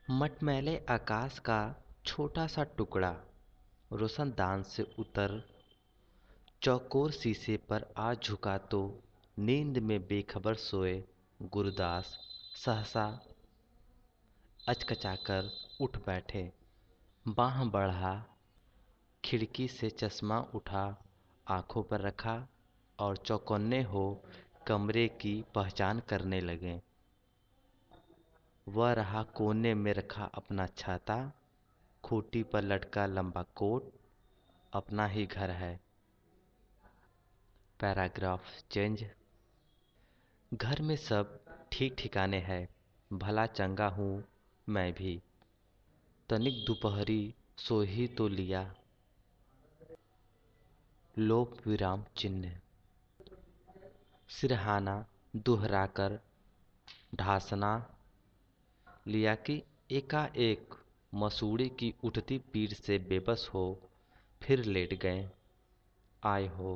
मटमैले आकाश का छोटा सा टुकड़ा रोशनदान से उतर चौकोर शीशे पर आ झुका तो नींद में बेखबर सोए गुरदास सहसा अचकचाकर उठ बैठे। बाँह बढ़ा, खिड़की से चश्मा उठा, आंखों पर रखा और चौकन्ने हो कमरे की पहचान करने लगे। वह रहा कोने में रखा अपना छाता, खूंटी पर लटका लंबा कोट, अपना ही घर है। Paragraph change. घर में सब ठीक ठिकाने है, भला चंगा हूँ मैं भी। तनिक दोपहरी सो ही तो लिया। लोप विराम चिन्ह। सिरहाना दोहराकर ढासना लिया कि एकाएक मसूड़े की उठती पीड़ से बेबस हो फिर लेट गए। आय हो।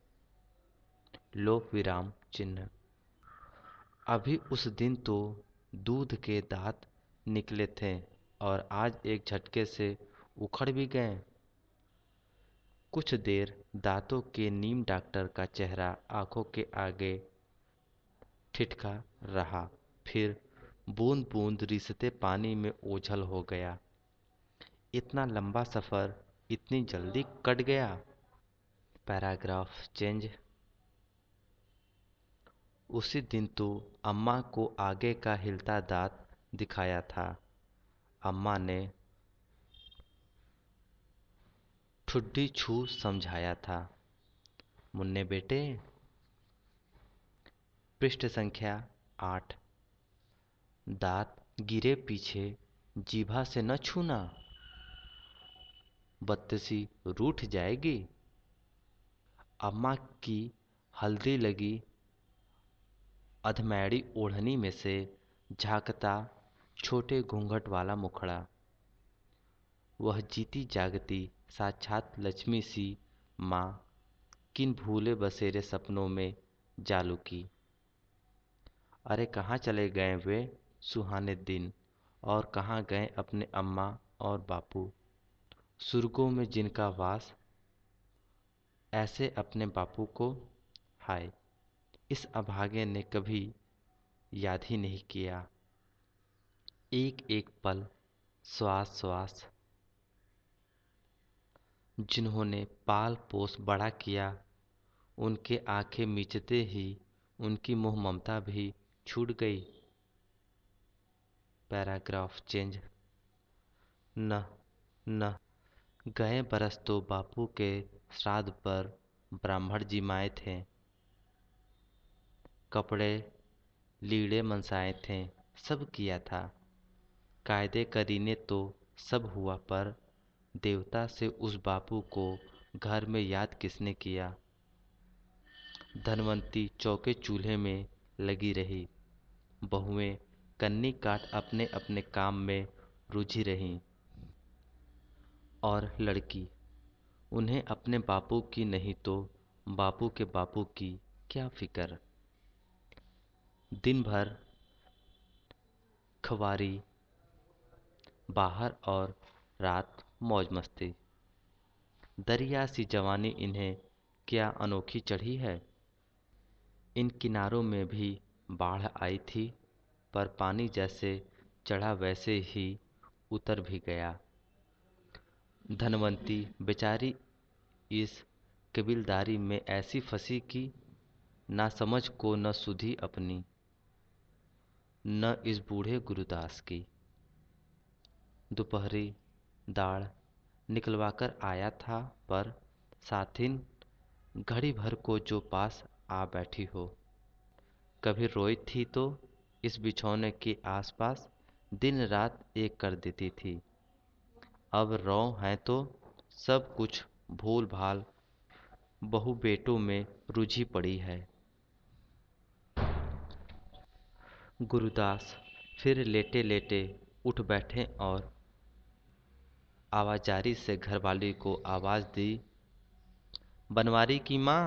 लोप विराम चिन्ह। अभी उस दिन तो दूध के दांत निकले थे और आज एक झटके से उखड़ भी गए। कुछ देर दांतों के नीम डॉक्टर का चेहरा आंखों के आगे ठिठका रहा, फिर बूंद बूंद रिसते पानी में ओझल हो गया। इतना लंबा सफर इतनी जल्दी कट गया। Paragraph change. उसी दिन तो अम्मा को आगे का हिलता दांत दिखाया था। अम्मा ने ठुड्डी छू समझाया था। मुन्ने बेटे। पृष्ठ संख्या 8। दांत गिरे पीछे जीभा से न छूना, बदतसी रूठ जाएगी। अम्मा की हल्दी लगी अधमैड़ी ओढ़नी में से झांकता छोटे घूंघट वाला मुखड़ा। वह जीती जागती साक्षात लक्ष्मी सी माँ किन भूले बसेरे सपनों में जालूकी। अरे कहाँ चले गए वे सुहाने दिन, और कहाँ गए अपने अम्मा और बापू, सुर्गों में जिनका वास। ऐसे अपने बापू को हाय इस अभागे ने कभी याद ही नहीं किया। एक एक पल, श्वास श्वास, जिन्होंने पाल पोस बड़ा किया, उनके आंखें मीचते ही उनकी मोह ममता भी छूट गई। Paragraph change. न न गए बरस तो बापू के श्राद्ध पर ब्राह्मण जी माए थे। कपड़े लीड़े मनसाए थे, सब किया था। कायदे करीने तो सब हुआ, पर देवता से उस बापू को घर में याद किसने किया। धनवंती चौके चूल्हे में लगी रही। बहुएं कन्नी काट अपने अपने काम में रुझी रहीं। और लड़की, उन्हें अपने बापू की नहीं तो बापू के बापू की क्या फिक्र। दिन भर खवारी बाहर और रात मौज मस्ती। दरिया सी जवानी इन्हें क्या अनोखी चढ़ी है। इन किनारों में भी बाढ़ आई थी, पर पानी जैसे चढ़ा वैसे ही उतर भी गया। धनवंती बेचारी इस कबीलदारी में ऐसी फंसी कि ना समझ को न सुधी अपनी, न इस बूढ़े गुरुदास की। दोपहरी दाढ़ निकलवाकर आया था, पर साथिन घड़ी भर को जो पास आ बैठी हो। कभी रोई थी तो इस बिछौने के आसपास दिन रात एक कर देती थी। अब रो हैं तो सब कुछ भूल भाल बहू बेटों में रुझी पड़ी है। गुरुदास फिर लेटे लेटे उठ बैठे और आवाजारी से घरवाली को आवाज दी, बनवारी की माँ।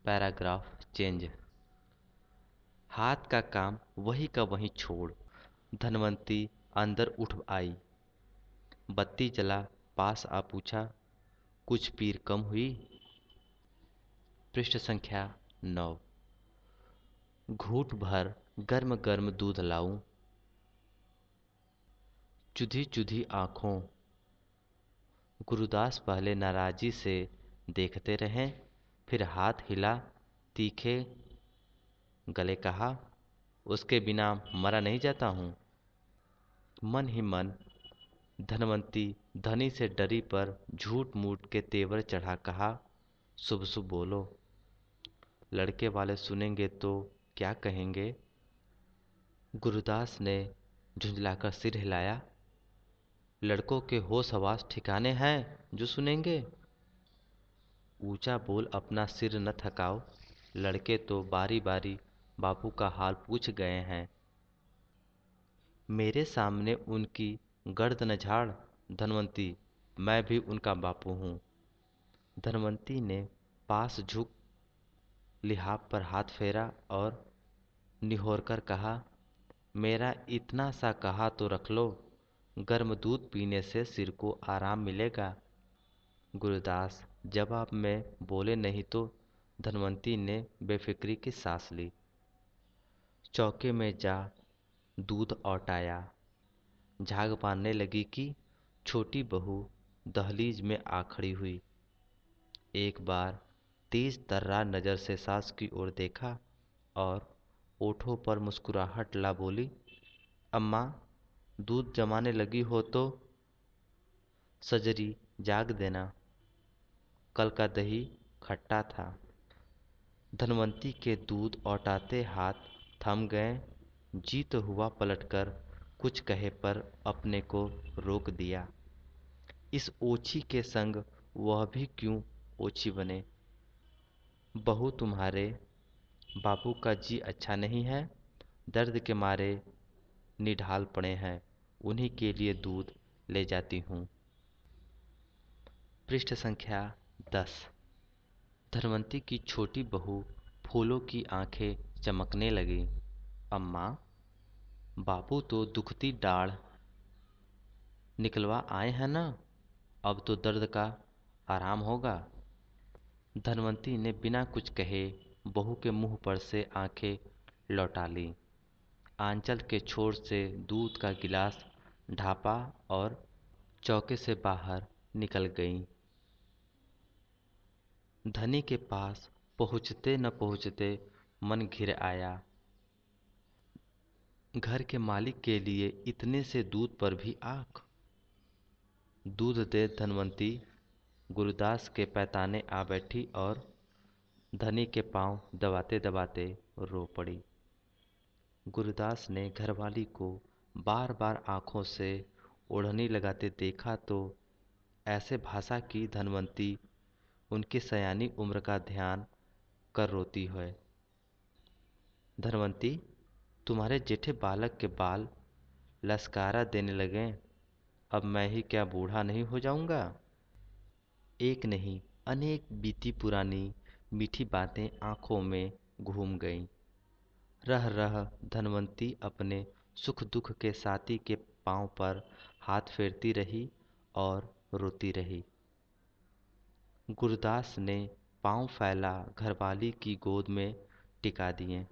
Paragraph change. हाथ का काम वही का वहीं छोड़ धनवंती अंदर उठ आई, बत्ती जला पास आ पूछा, कुछ पीर कम हुई? पृष्ठ संख्या 9। घूंट भर गर्म गर्म दूध लाऊं? चुधी चुधी आंखों गुरुदास पहले नाराजी से देखते रहे, फिर हाथ हिला तीखे गले कहा, उसके बिना मरा नहीं जाता हूं। मन ही मन धनवंती धनी से डरी पर झूठ मूठ के तेवर चढ़ा कहा, शुभ शुभ बोलो, लड़के वाले सुनेंगे तो क्या कहेंगे? गुरुदास ने झुंझलाकर सिर हिलाया, लड़कों के होश हवास ठिकाने हैं जो सुनेंगे? ऊंचा बोल अपना सिर न थकाओ, लड़के तो बारी बारी बापू का हाल पूछ गए हैं। मेरे सामने उनकी गर्द न झाड़ धनवंती, मैं भी उनका बापू हूँ। धनवंती ने पास झुक लिहाफ पर हाथ फेरा और निहोरकर कहा, मेरा इतना सा कहा तो रख लो, गर्म दूध पीने से सिर को आराम मिलेगा। गुरुदास जवाब में बोले नहीं तो धनवंती ने बेफिक्री की सांस ली। चौके में जा दूध औटाया, झाग बांधने लगी कि छोटी बहू दहलीज में आ खड़ी हुई। एक बार तेज तर्रार नजर से सास की ओर देखा और ओठों पर मुस्कुराहट ला बोली, अम्मा दूध जमाने लगी हो तो सजरी जाग देना, कल का दही खट्टा था। धनवंती के दूध औटाते हाथ थम गए। जी तो हुआ पलटकर कुछ कहे पर अपने को रोक दिया। इस ओछी के संग वह भी क्यों ओछी बने? बहू तुम्हारे बापू का जी अच्छा नहीं है, दर्द के मारे निढाल पड़े हैं, उन्हीं के लिए दूध ले जाती हूँ। पृष्ठ संख्या 10। धनवंती की छोटी बहू फूलों की आंखें चमकने लगी। अम्मा, बापू तो दुखती डाढ़ निकलवा आए हैं ना, अब तो दर्द का आराम होगा। धनवंती ने बिना कुछ कहे बहू के मुंह पर से आंखें लौटा ली, आंचल के छोर से दूध का गिलास ढापा और चौके से बाहर निकल गई। धनी के पास पहुँचते न पहुँचते मन घिर आया। घर के मालिक के लिए इतने से दूध पर भी आँख? दूध दे धनवंती गुरुदास के पैताने आ बैठी और धनी के पांव दबाते दबाते रो पड़ी। गुरुदास ने घरवाली को बार बार आंखों से ओढ़नी लगाते देखा तो ऐसे भाषा की धनवंती उनकी सयानी उम्र का ध्यान कर रोती है। धनवंती, तुम्हारे जेठे बालक के बाल लसकारा देने लगे, अब मैं ही क्या बूढ़ा नहीं हो जाऊंगा? एक नहीं अनेक बीती पुरानी मीठी बातें आंखों में घूम गईं। रह रह धनवंती अपने सुख दुख के साथी के पांव पर हाथ फेरती रही और रोती रही। गुरदास ने पांव फैला घरवाली की गोद में टिका दिए,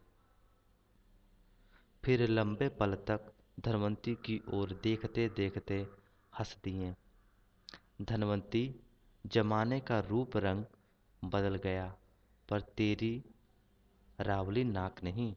फिर लंबे पल तक धनवंती की ओर देखते देखते हंस दिए। धनवंती, जमाने का रूप रंग बदल गया, पर तेरी रावली नाक नहीं।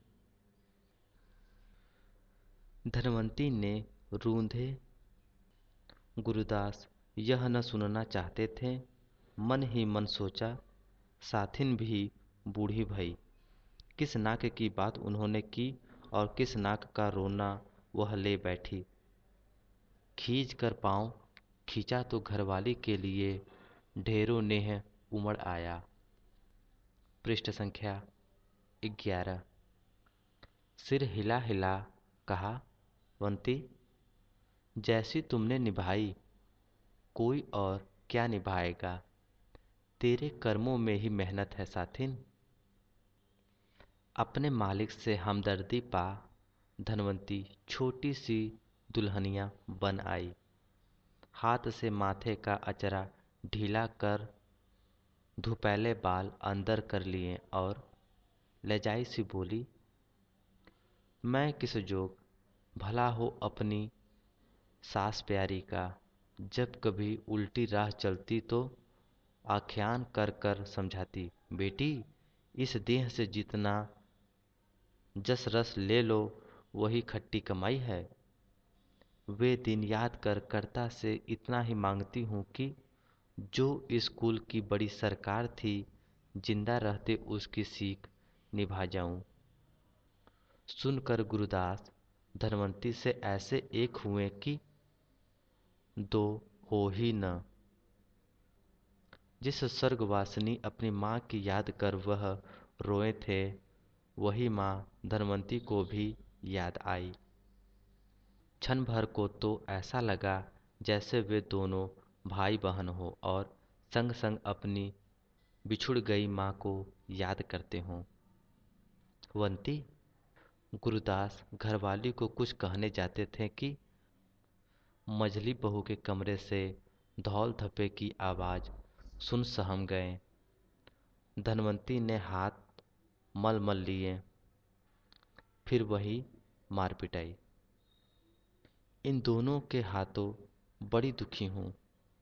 धनवंती ने रूंधे गुरुदास यह न सुनना चाहते थे। मन ही मन सोचा, साथिन भी बूढ़ी भई, किस नाक की बात उन्होंने की और किस नाक का रोना वह ले बैठी। खींच कर पाँव खींचा तो घरवाली के लिए ढेरों नेह उमड़ आया। पृष्ठ संख्या 11। सिर हिला हिला कहा, वंती, जैसी तुमने निभाई कोई और क्या निभाएगा? तेरे कर्मों में ही मेहनत है साथिन। अपने मालिक से हमदर्दी पा धनवंती छोटी सी दुल्हनिया बन आई। हाथ से माथे का अचरा ढीला कर धुपैले बाल अंदर कर लिए और लजाई सी बोली, मैं किस जोग भला हो अपनी सास प्यारी का। जब कभी उल्टी राह चलती तो आख्यान कर कर समझाती, बेटी इस देह से जितना जस रस ले लो वही खट्टी कमाई है। वे दिन याद कर कर्ता से इतना ही मांगती हूँ कि जो स्कूल की बड़ी सरकार थी जिंदा रहते उसकी सीख निभा जाऊं। सुनकर गुरुदास धनवंती से ऐसे एक हुए कि दो हो ही न। जिस स्वर्गवासिनी अपनी माँ की याद कर वह रोए थे, वही माँ धनवंती को भी याद आई। क्षण भर को तो ऐसा लगा जैसे वे दोनों भाई बहन हो और संग संग अपनी बिछुड़ गई माँ को याद करते हों। वंती, गुरुदास घरवाली को कुछ कहने जाते थे कि मझली बहू के कमरे से धौल धप्पे की आवाज़ सुन सहम गए। धनवंती ने हाथ मल मल लिए, फिर वही मार पिटाई। इन दोनों के हाथों बड़ी दुखी हूँ।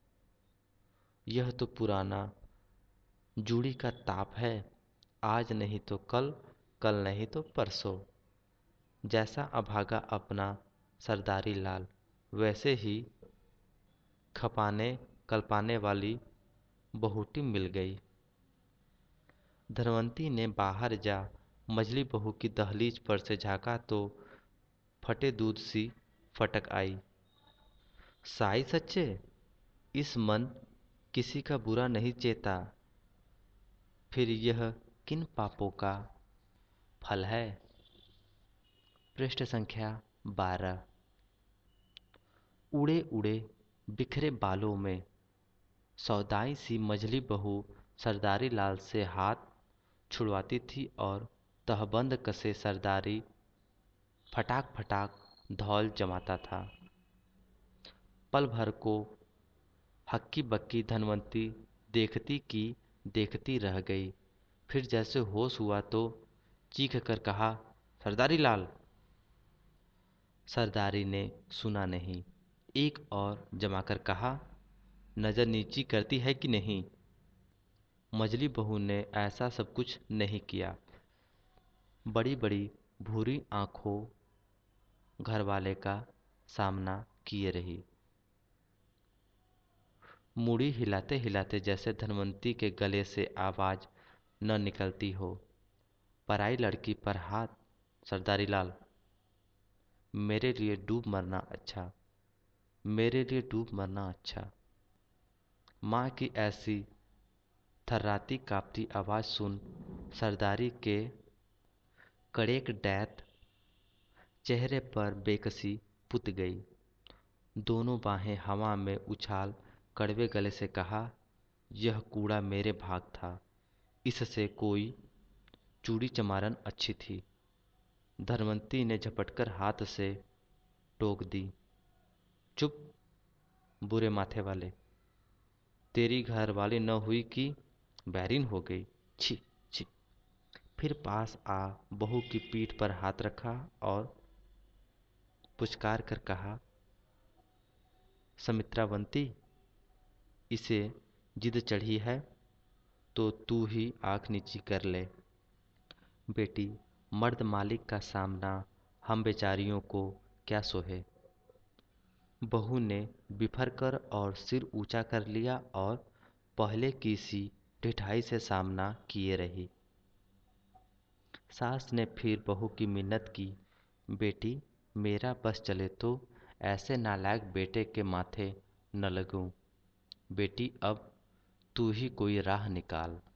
यह तो पुराना जूड़ी का ताप है, आज नहीं तो कल, कल नहीं तो परसों। जैसा अभागा अपना सरदारी लाल, वैसे ही खपाने कल्पाने वाली बहुटी मिल गई। धनवंती ने बाहर जा मझली बहू की दहलीज पर से झाँका तो फटे दूध सी फटक आई। साई सच्चे, इस मन किसी का बुरा नहीं चेता, फिर यह किन पापों का फल है। पृष्ठ संख्या 12। उड़े उड़े बिखरे बालों में सौदाई सी मझली बहू सरदारी लाल से हाथ छुड़वाती थी और तहबंद कसे सरदारी फटाक फटाक धौल जमाता था। पल भर को हक्की बक्की धनवंती देखती की देखती रह गई। फिर जैसे होश हुआ तो चीख कर कहा, सरदारी लाल। सरदारी ने सुना नहीं। एक और जमाकर कहा, नजर नीची करती है कि नहीं। मझली बहू ने ऐसा सब कुछ नहीं किया। बड़ी बड़ी भूरी आंखों घरवाले का सामना किए रही। मुड़ी हिलाते हिलाते जैसे धनवंती के गले से आवाज न निकलती हो। पराई लड़की पर हाथ, सरदारी लाल। मेरे लिए डूब मरना अच्छा, मेरे लिए डूब मरना अच्छा। माँ की ऐसी थर्राती कांपती आवाज सुन सरदारी के कड़ेक डैत चेहरे पर बेकसी पुत गई। दोनों बाहें हवा में उछाल कड़वे गले से कहा, यह कूड़ा मेरे भाग था, इससे कोई चूड़ी चमारन अच्छी थी। धनवंती ने झपटकर हाथ से टोक दी। चुप बुरे माथे वाले, तेरी घरवाली न हुई कि बैरिन हो गई। छी छी। फिर पास आ बहू की पीठ पर हाथ रखा और पुचकार कर कहा, समित्रावंती, इसे जिद चढ़ी है तो तू ही आंख नीची कर ले। बेटी, मर्द मालिक का सामना हम बेचारियों को क्या सोहे। बहू ने बिफर कर और सिर ऊंचा कर लिया और पहले की सी ढिठाई से सामना किए रही। सास ने फिर बहू की मिन्नत की, बेटी मेरा बस चले तो ऐसे नालायक बेटे के माथे न लगूं। बेटी अब तू ही कोई राह निकाल।